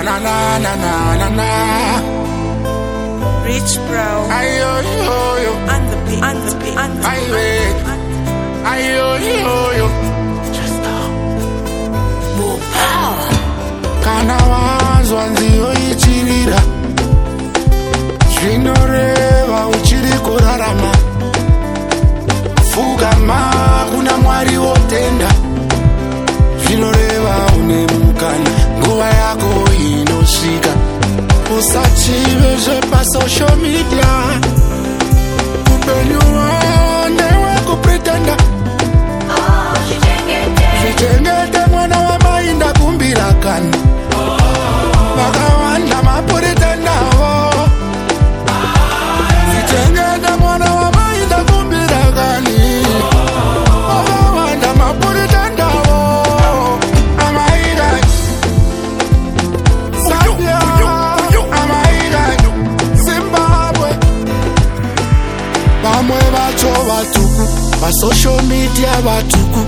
na na na na na na. Rich bro. Ayo yo yo. On the beat. Ayo yo yo. Just now. More power. Kana wazwa nziyo ichirira. Zvinoreva uchiri kurarama. Fugama kuna Mwari wotenda. Zvinoreva une mukana. Nguva yako inosvika. Usachive zvepa social media. Upenyu newe kupretenda. Zvichengete mwana wamai ndakumbira kani. Vakawanda mapuritendavo. Zvichengete mwana wamai ndakumbira kani. Vakawanda mapuritendavo. Amaiga Zambia, Amaiga Zimbabwe. Vamwe vacho vatuku pasocial media vatuku.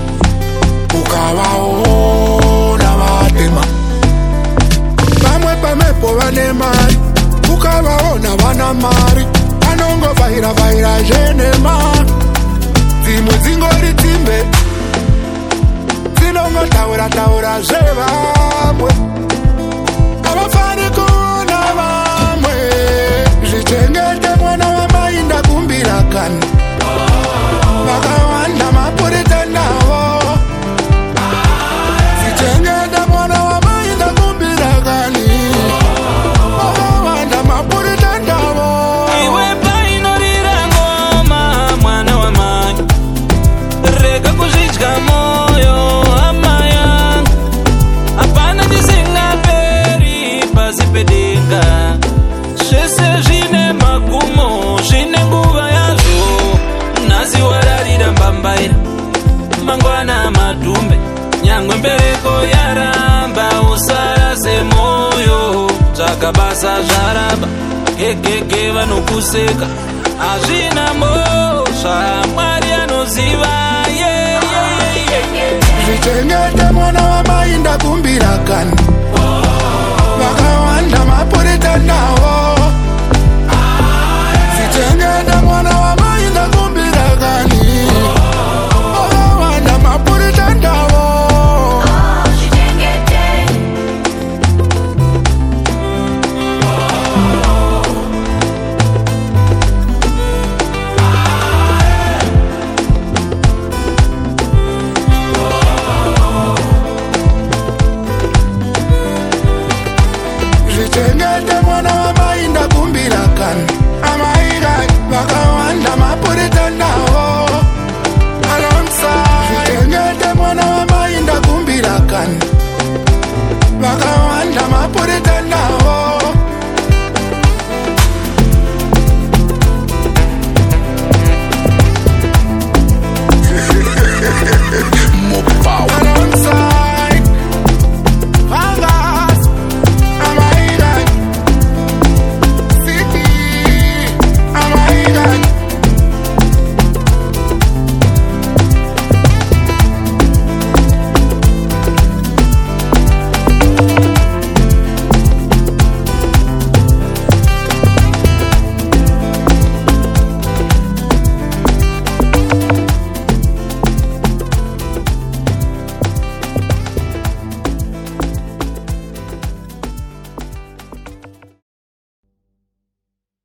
Ukavaona vatema. Vamwe pamepo vane mari. Ukavaona vana mari. Vanongovhaira zvenema. Dzimwe dzingori dzimbe. Dzinongotaura zvevamwe. Havafani kuona vamwe. Zvichengete mwana wamai ndakumbira kani. Vakawanda mapuritendavo. Zvichengete mwana wamai ndakumbira kani. Vakawanda mapuritendavo. Iwe painorira ngoma mwana wamai. Rega kuzvidya moyo hama yangu. Hapana ndisingaperi pasi pedenga. Zvese zvine magumo zvine nguva yazvo. Nhasi wararira mbambaira. Mangwana madhumbe. Nyangwe mbereko yaramba usarase moyo. Tsvaga basa zvaramba. Gegege vanokuseka. Hazvina mhosva Mwari anoziva. Zvichengete mwana wamai ndakumbira kani. Vakawanda mapuritendavo. Zvichengete mwana